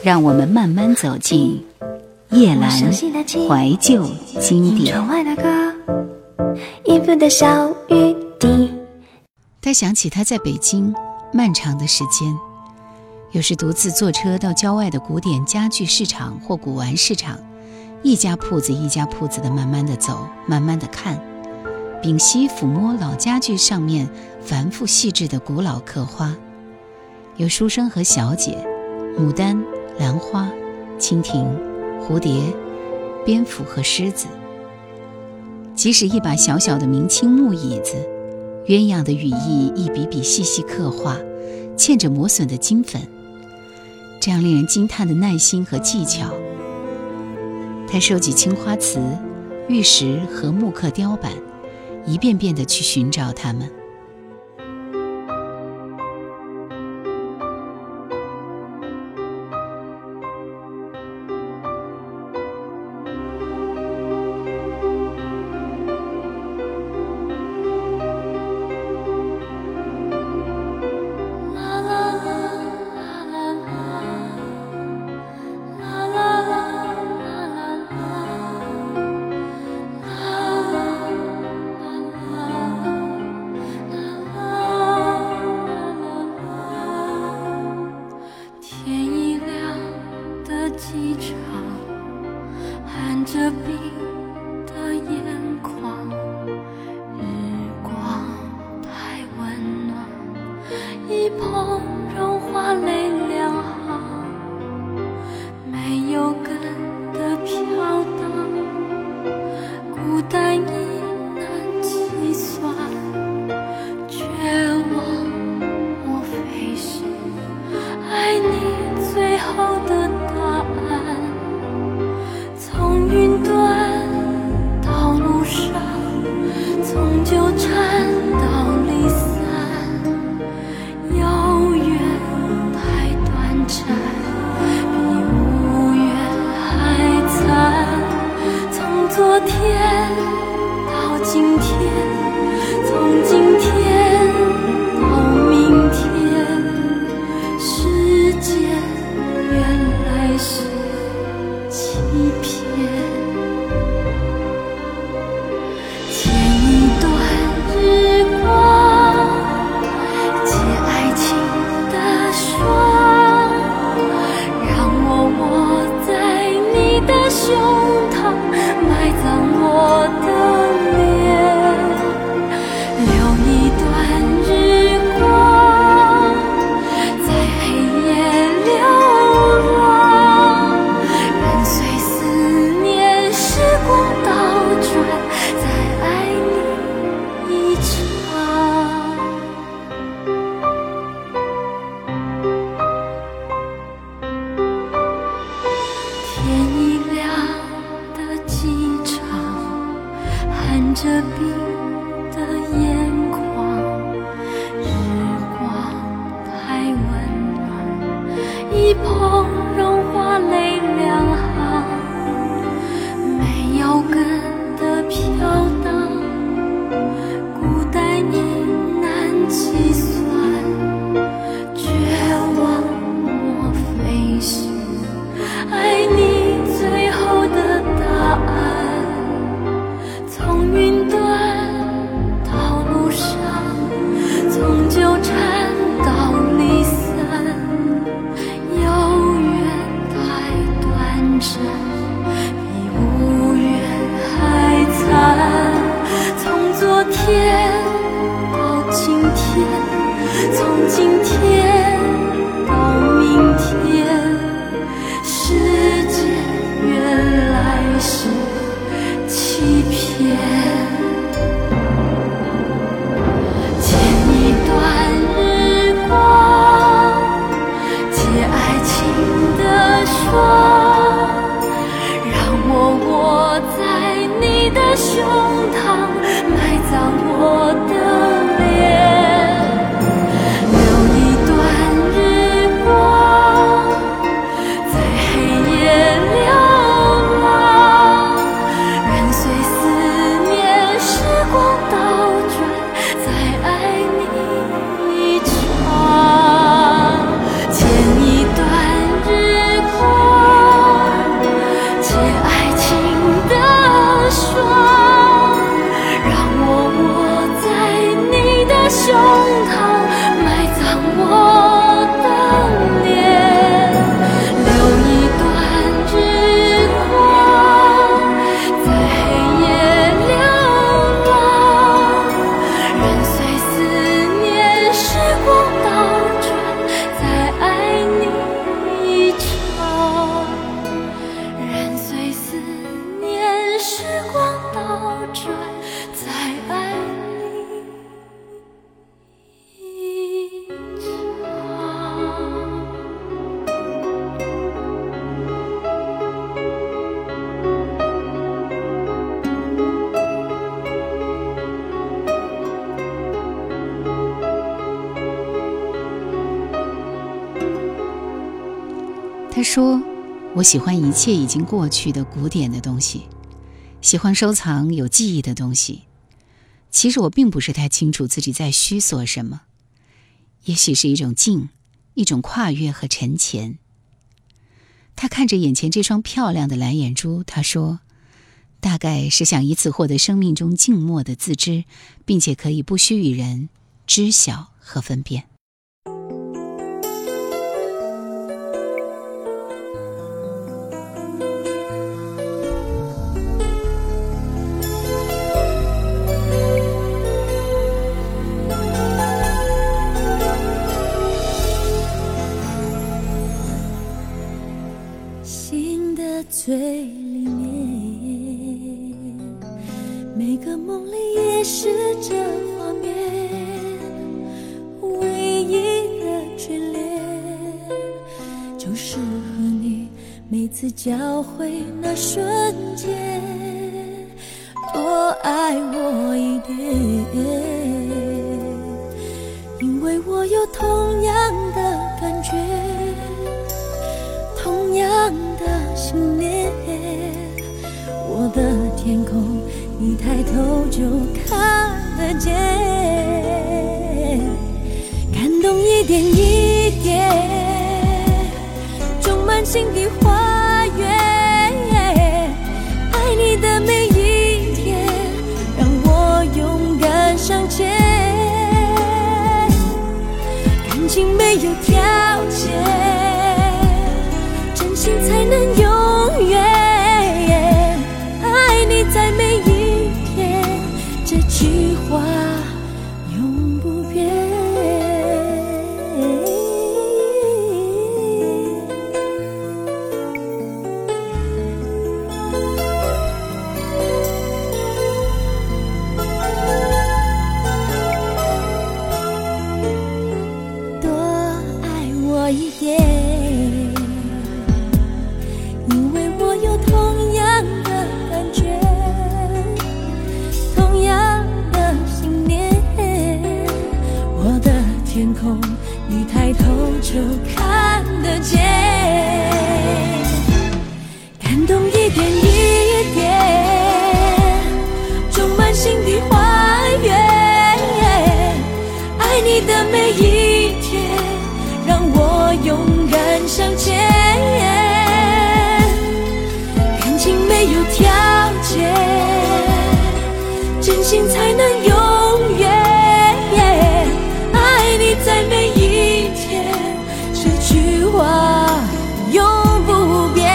让我们慢慢走进夜阑怀旧经典。他想起他在北京漫长的时间，有时独自坐车到郊外的古典家具市场或古玩市场，一家铺子一家铺子的慢慢的走，慢慢的看，屏息抚摸老家具上面繁复细致的古老刻花，有书生和小姐，牡丹、兰花、蜻蜓、蝴蝶、蝙蝠和狮子。即使一把小小的明清木椅子，鸳鸯的羽翼一笔笔细细刻画，嵌着磨损的金粉，这样令人惊叹的耐心和技巧。他收集青花瓷、玉石和木刻雕版，一遍遍地去寻找它们。 前一段日光。 他说，我喜欢一切已经过去的古典的东西，喜欢收藏有记忆的东西。其实我并不是太清楚自己在虚索什么，也许是一种静，一种跨越和沉潜。他看着眼前这双漂亮的蓝眼珠，他说，大概是想以此获得生命中静默的自知，并且可以不需与人知晓和分辨。 最里面，每个梦里也是这画面，唯一的眷恋就是和你每次交汇那瞬间，多爱我一点，因为我有同样的感觉，同样的信念，我的天空一抬头就看得见，感动一点一点，种满心的花园，爱你的每一天让我勇敢向前，感情没有条件，真心才能永远，爱你在每一天，这句话永不变。多爱我一点，因为我有同样的感觉，同样的信念，我的天空一抬头就看得见，感动一点一点，种满心的花园，爱你的每一天让我勇敢向前，感情没有条件，真心才能永远，爱你在每一天，这句话永不变。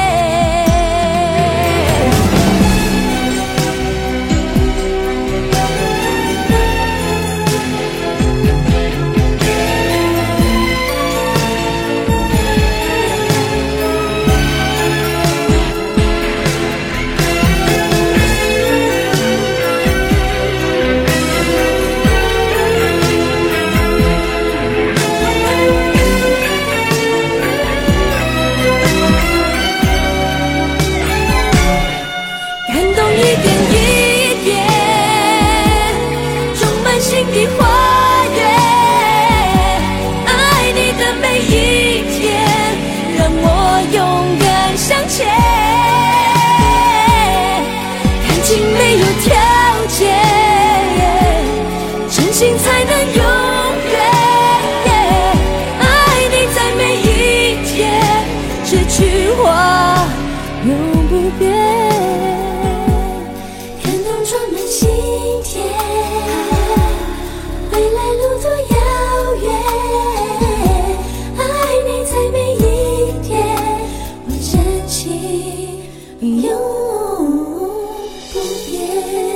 才能永远，爱你在每一天，这句话永不变。感动装满心田，未来路途遥远，爱你在每一天，我真情永不变。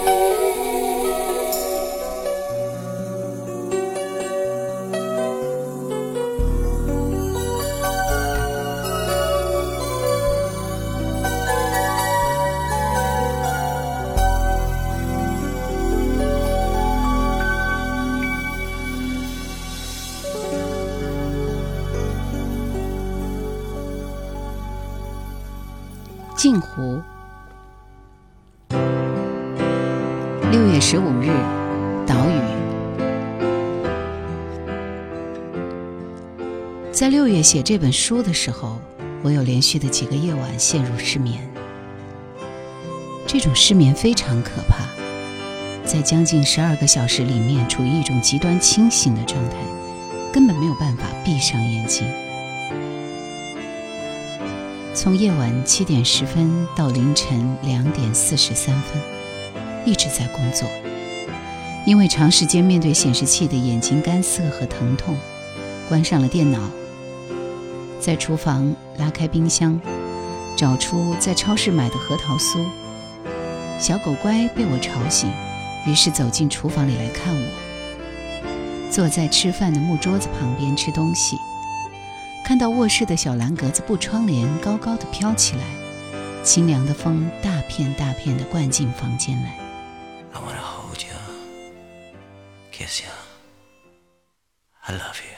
镜湖，6月15日，岛屿。 在6月写这本书的时候，我有连续的几个夜晚陷入失眠。这种失眠非常可怕，在将近12个小时里面处于一种极端清醒的状态，根本没有办法闭上眼睛。从夜晚7点10分到凌晨2点43分，一直在工作。因为长时间面对显示器的眼睛干涩和疼痛，关上了电脑，在厨房拉开冰箱，找出在超市买的核桃酥。小狗乖被我吵醒，于是走进厨房里来看我。坐在吃饭的木桌子旁边吃东西，看到卧室的小蓝格子布窗帘高高的飘起来，清凉的风大片大片地灌进房间来。 I wanna hold you, kiss you, I love you.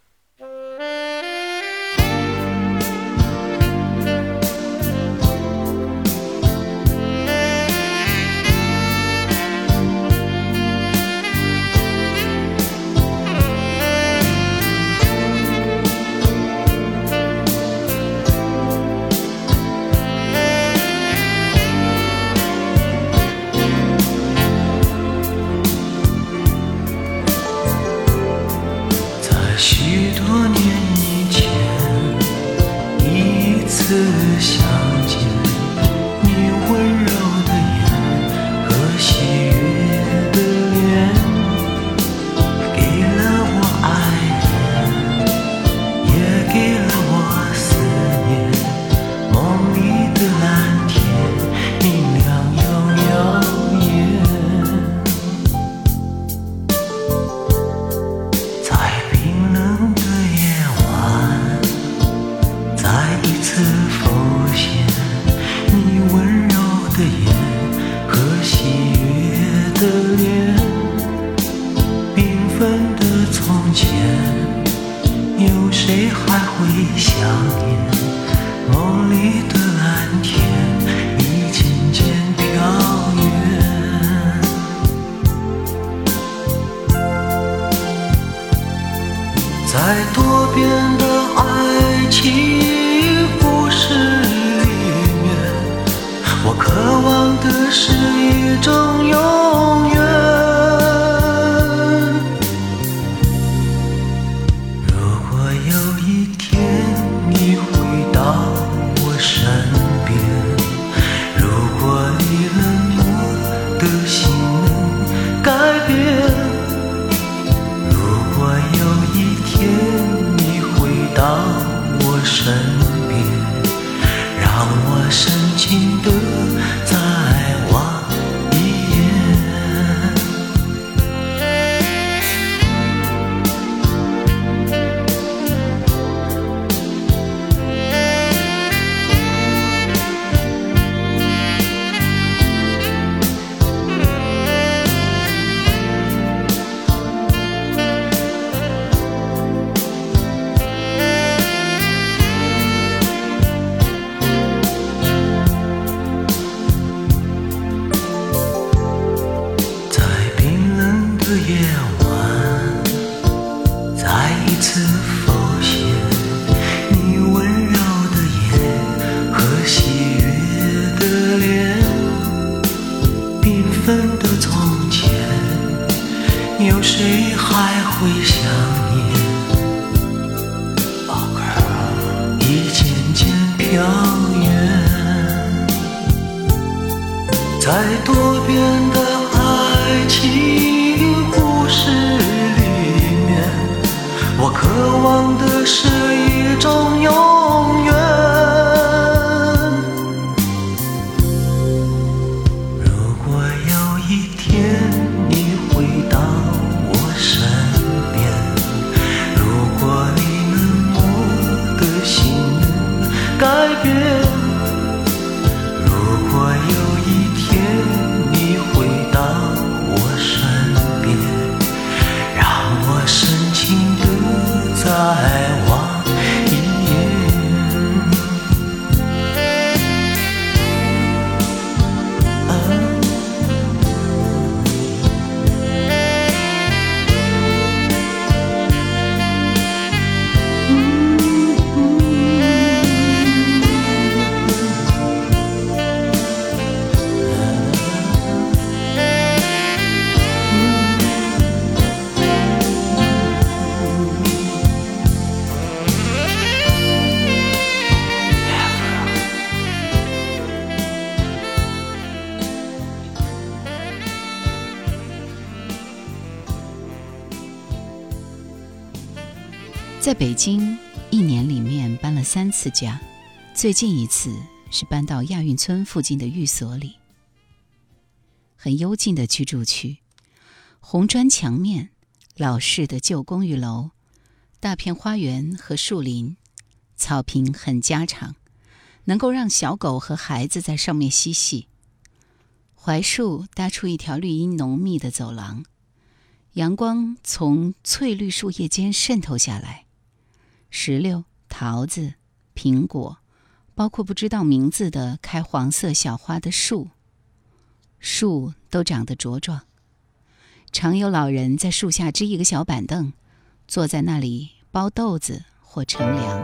在多变的爱情故事里面，我渴望的是一种永远。如果有一天你回到我身边，如果你冷漠的心能改变，你回到我身边，让我深情地再望一眼。夜晚再一次浮现，你温柔的眼和喜悦的脸，缤纷的从前，有谁还会想念？一渐渐飘远，在多变的爱情故事里面，我渴望的是一种永远。如果有一天你回到我身边，如果你冷漠的心能改变，如果有一天你回到我身边，让我深情地再望一眼。 在北京1年里面搬了3次家，最近一次是搬到亚运村附近的寓所里。很幽静的居住区，红砖墙面，老式的旧公寓楼，大片花园和树林，草坪很家常，能够让小狗和孩子在上面嬉戏。槐树搭出一条绿荫浓密的走廊，阳光从翠绿树叶间渗透下来，石榴、桃子、苹果，包括不知道名字的开黄色小花的树都长得茁壮。常有老人在树下支一个小板凳，坐在那里剥豆子或乘凉。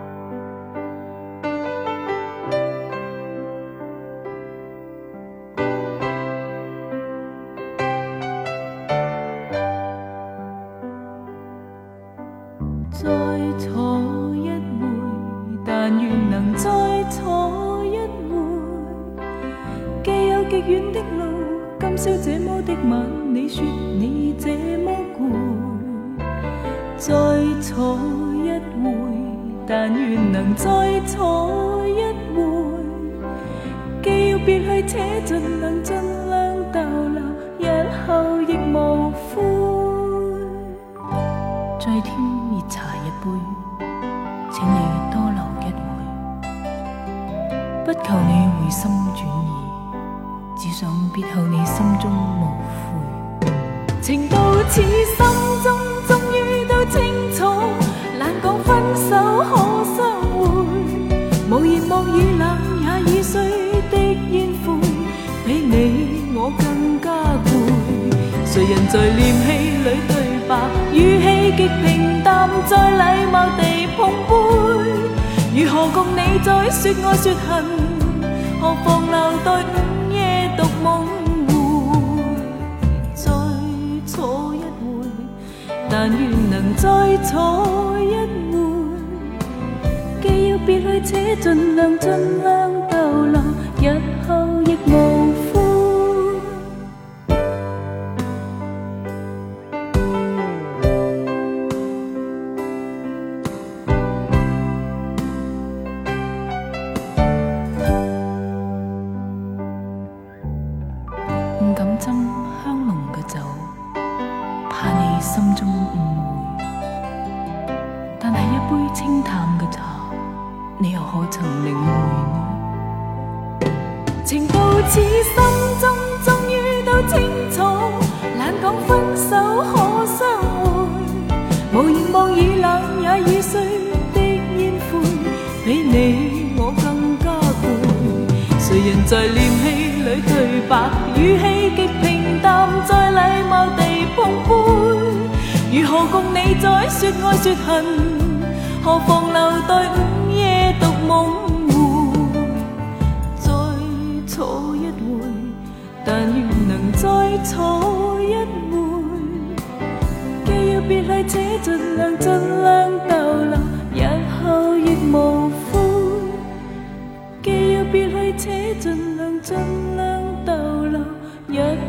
再坐一回，但願能再坐一回。既有極遠的路，今宵這麼的晚，你說你這麼攰。再坐一回，但願能再坐一回。既要別去，且盡量逗留，日後亦無悔。再添熱茶一杯，請你多留一會，不求你回心轉意，只想別後你心中無悔。情到此心中終於都清楚，懶講分手可相會，無言無語冷也已碎的煙灰，比你我更加攰。誰人在念戲裏對白，語氣極平淡，再禮貌地碰杯。如何共你再說愛說恨，何妨留待午夜獨夢回。再坐一回，但願能再坐一回。既要別去，且盡量逗留，日後亦無悔。唔敢斟香濃嘅酒，怕你心中誤會。但係一杯清淡嘅茶，你又可曾領會呢？情到此心中終於都清楚，懶講分手可相會，無言無語冷也已碎的煙灰，比你我更加攰。誰人在念戲裏對白，語氣極平淡，再禮貌地碰杯。如何共你再說愛說恨，何妨留待午夜獨夢回。再坐一回，但願能再坐一回。既要別去，且盡量逗留，日後亦無悔。既要別去，且盡量逗留，日